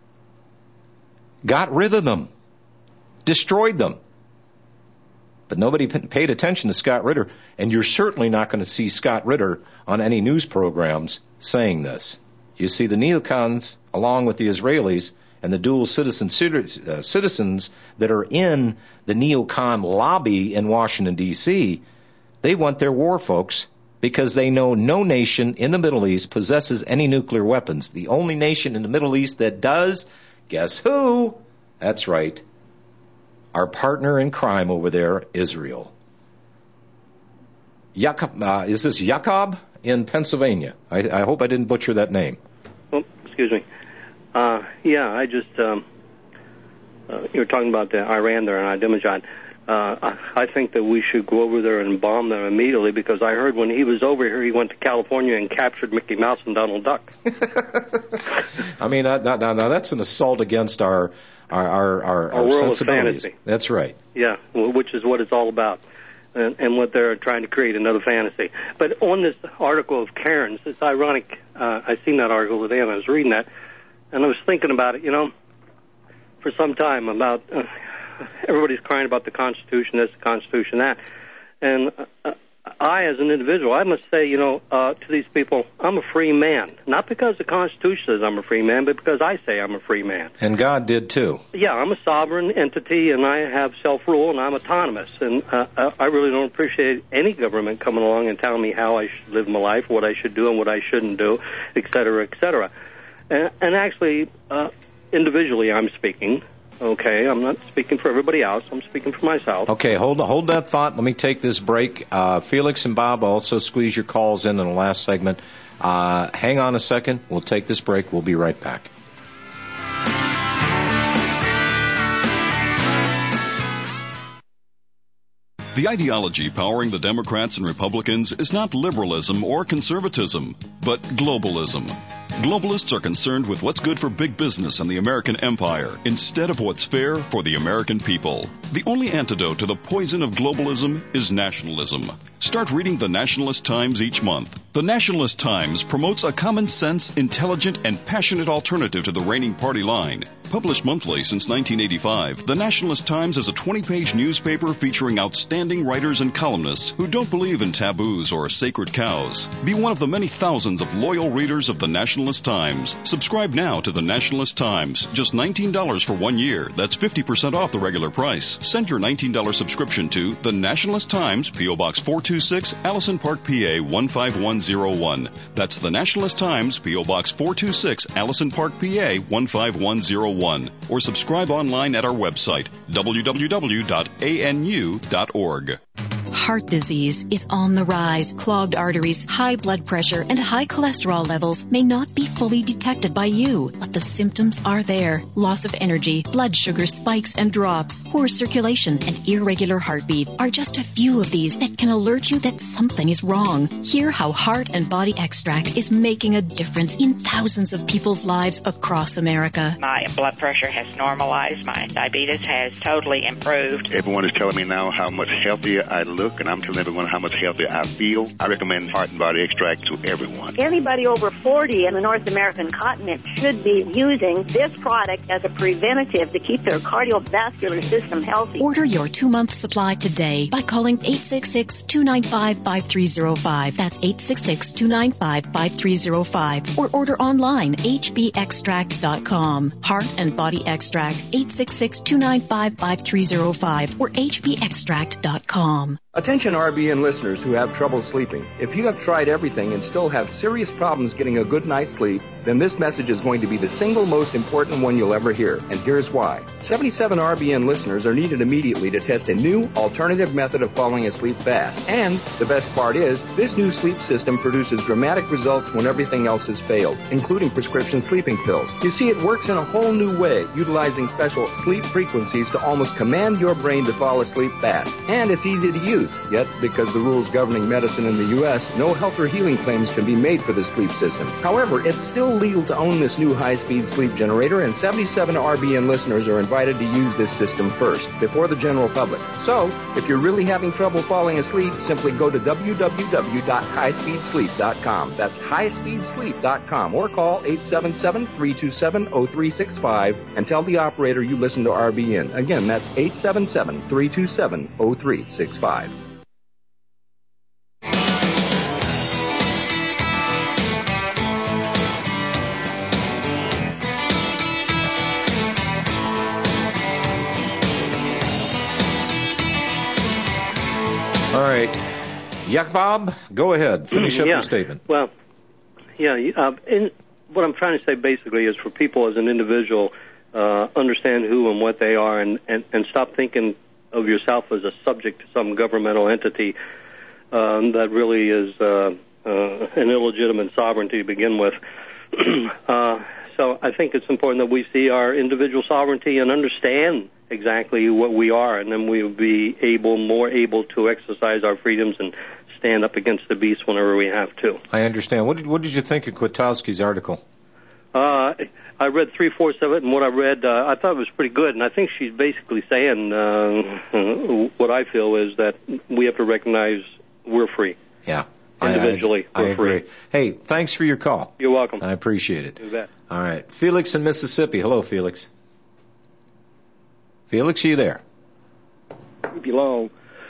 got rid of them, destroyed them. But nobody paid attention to Scott Ritter, and you're certainly not going to see Scott Ritter on any news programs saying this. You see the neocons, along with the Israelis, and the dual citizens that are in the neocon lobby in Washington, D.C., They want their war, folks, because they know no nation in the Middle East possesses any nuclear weapons. The only nation in the Middle East that does, guess who? That's right. Our partner in crime over there, Israel. Is this Yacob in Pennsylvania? I hope I didn't butcher that name. Oh, excuse me. I just, you were talking about Iran there and Ahmadinejad. I think that we should go over there and bomb them immediately, because I heard when he was over here, he went to California and captured Mickey Mouse and Donald Duck. I mean, now that's an assault against our world sensibilities. Of fantasy. That's right. Yeah, which is what it's all about, and what they're trying to create, another fantasy. But on this article of Cairns, it's ironic. I seen that article today, and I was reading that, and I was thinking about it, for some time about everybody's crying about the Constitution, this, the Constitution, that. And I, as an individual, I must say, to these people, I'm a free man. Not because the Constitution says I'm a free man, but because I say I'm a free man. And God did too. Yeah, I'm a sovereign entity, and I have self-rule, and I'm autonomous. And I really don't appreciate any government coming along and telling me how I should live my life, what I should do and what I shouldn't do, et cetera, et cetera. And actually, individually, I'm speaking. Okay, I'm not speaking for everybody else. I'm speaking for myself. Okay, hold that thought. Let me take this break. Felix and Bob also squeeze your calls in the last segment. Hang on a second. We'll take this break. We'll be right back. The ideology powering the Democrats and Republicans is not liberalism or conservatism, but globalism. Globalists are concerned with what's good for big business and the American empire instead of what's fair for the American people. The only antidote to the poison of globalism is nationalism. Start reading the Nationalist Times each month. The Nationalist Times promotes a common sense, intelligent, and passionate alternative to the reigning party line. Published monthly since 1985, the Nationalist Times is a 20-page newspaper featuring outstanding writers and columnists who don't believe in taboos or sacred cows. Be one of the many thousands of loyal readers of the Nationalist Times. Subscribe now to the Nationalist Times. Just $19 for 1 year. That's 50% off the regular price. Send your $19 subscription to the Nationalist Times, P.O. Box 426, Allison Park, PA 15101. That's the Nationalist Times, P.O. Box 426, Allison Park, PA 15101. Or subscribe online at our website, www.anu.org. Heart disease is on the rise. Clogged arteries, high blood pressure, and high cholesterol levels may not be fully detected by you, but the symptoms are there. Loss of energy, blood sugar spikes and drops, poor circulation, and irregular heartbeat are just a few of these that can alert you that something is wrong. Hear how Heart and Body Extract is making a difference in thousands of people's lives across America. My blood pressure has normalized. My diabetes has totally improved. Everyone is telling me now how much healthier I look, and I'm telling everyone how much healthier I feel. I recommend Heart and Body Extract to everyone. Anybody over 40 in the North American continent should be using this product as a preventative to keep their cardiovascular system healthy. Order your 2-month supply today by calling 866-295-5305. That's 866-295-5305. Or order online, hbextract.com. Heart and Body Extract, 866-295-5305 or hbextract.com. Attention RBN listeners who have trouble sleeping. If you have tried everything and still have serious problems getting a good night's sleep, then this message is going to be the single most important one you'll ever hear. And here's why. 77 RBN listeners are needed immediately to test a new alternative method of falling asleep fast. And the best part is, this new sleep system produces dramatic results when everything else has failed, including prescription sleeping pills. You see, it works in a whole new way, utilizing special sleep frequencies to almost command your brain to fall asleep fast. And it's easy to use. Yet, because the rules governing medicine in the U.S., no health or healing claims can be made for the sleep system. However, it's still legal to own this new high-speed sleep generator, and 77 RBN listeners are invited to use this system first, before the general public. So, if you're really having trouble falling asleep, simply go to www.highspeedsleep.com. That's highspeedsleep.com, or call 877-327-0365 and tell the operator you listen to RBN. Again, that's 877-327-0365. All right. Bob, go ahead. Finish up your statement. Well, what I'm trying to say basically is for people as an individual, understand who and what they are and stop thinking of yourself as a subject to some governmental entity that really is an illegitimate sovereignty to begin with. So I think it's important that we see our individual sovereignty and understand exactly what we are, and then we will be more able to exercise our freedoms and stand up against the beast whenever we have to. I understand. What did you think of Kwiatkowski's article? I read 3/4 of it, and what I read, I thought it was pretty good. And I think she's basically saying what I feel is that we have to recognize we're free. Yeah. Individually, I we're agree. free. Hey, thanks for your call. You're welcome. I appreciate it. You bet. All right. Felix in Mississippi. Hello, Felix. Felix, are you there? Keep you long.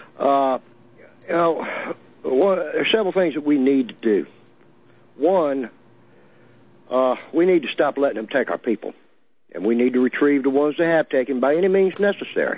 There's several things that we need to do. One, we need to stop letting them take our people, and we need to retrieve the ones they have taken by any means necessary.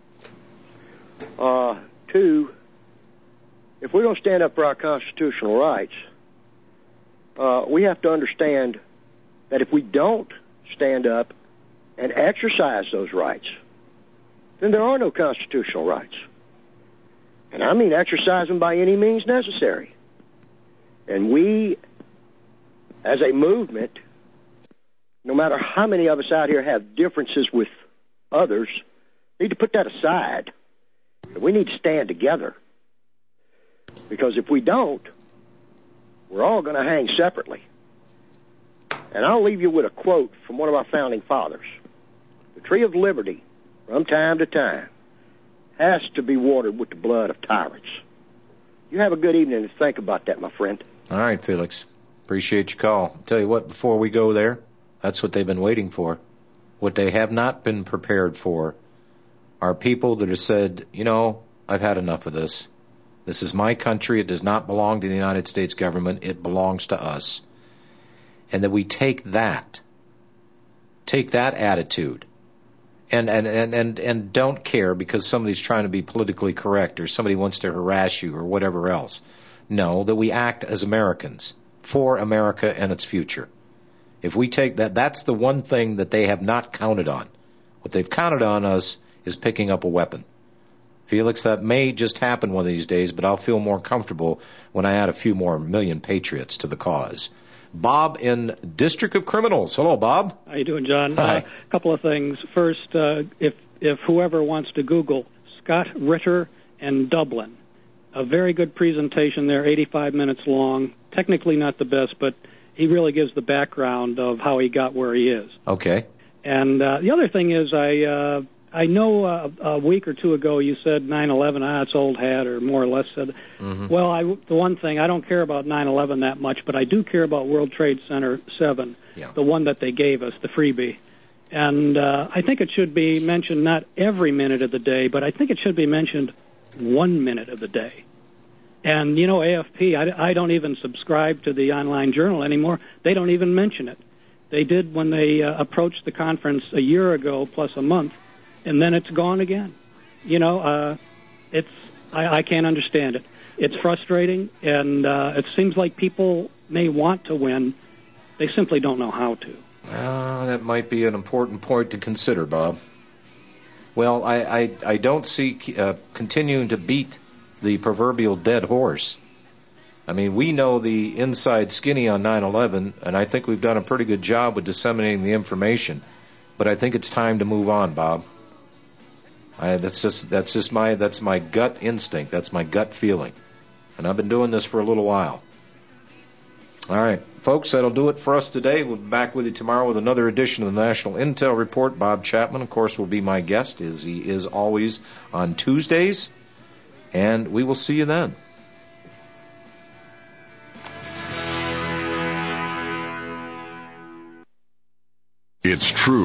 Two, if we're going to stand up for our constitutional rights, we have to understand that if we don't stand up and exercise those rights, then there are no constitutional rights. And I mean exercise them by any means necessary. And we, as a movement, no matter how many of us out here have differences with others, need to put that aside. We need to stand together. Because if we don't, we're all going to hang separately. And I'll leave you with a quote from one of our founding fathers. The tree of liberty, from time to time, has to be watered with the blood of tyrants. You have a good evening and think about that, my friend. All right, Felix. Appreciate your call. I'll tell you what, before we go there, that's what they've been waiting for. What they have not been prepared for are people that have said, I've had enough of this. This is my country. It does not belong to the United States government. It belongs to us. And that we take that attitude and don't care because somebody's trying to be politically correct or somebody wants to harass you or whatever else. No, that we act as Americans for America and its future. If we take that's the one thing that they have not counted on. What they've counted on us is picking up a weapon. Felix, that may just happen one of these days, but I'll feel more comfortable when I add a few more million patriots to the cause. Bob in District of Criminals. Hello, Bob. How you doing, John? Hi. A couple of things. First, if whoever wants to Google Scott Ritter and Dublin, a very good presentation there, 85 minutes long. Technically not the best, but he really gives the background of how he got where he is. Okay. And the other thing is I know a week or two ago you said 9/11, it's old hat, or more or less said. Mm-hmm. Well, the one thing, I don't care about 9/11 that much, but I do care about World Trade Center 7, the one that they gave us, the freebie. And I think it should be mentioned not every minute of the day, but I think it should be mentioned 1 minute of the day. And, AFP, I don't even subscribe to the online journal anymore. They don't even mention it. They did when they approached the conference a year ago plus a month. And then it's gone again. I can't understand it. It's frustrating, and it seems like people may want to win. They simply don't know how to. That might be an important point to consider, Bob. Well, I don't see continuing to beat the proverbial dead horse. I mean, we know the inside skinny on 9/11, and I think we've done a pretty good job with disseminating the information. But I think it's time to move on, Bob. That's my gut instinct. That's my gut feeling. And I've been doing this for a little while. All right, folks, that'll do it for us today. We'll be back with you tomorrow with another edition of the National Intel Report. Bob Chapman, of course, will be my guest, as he is always on Tuesdays. And we will see you then. It's true.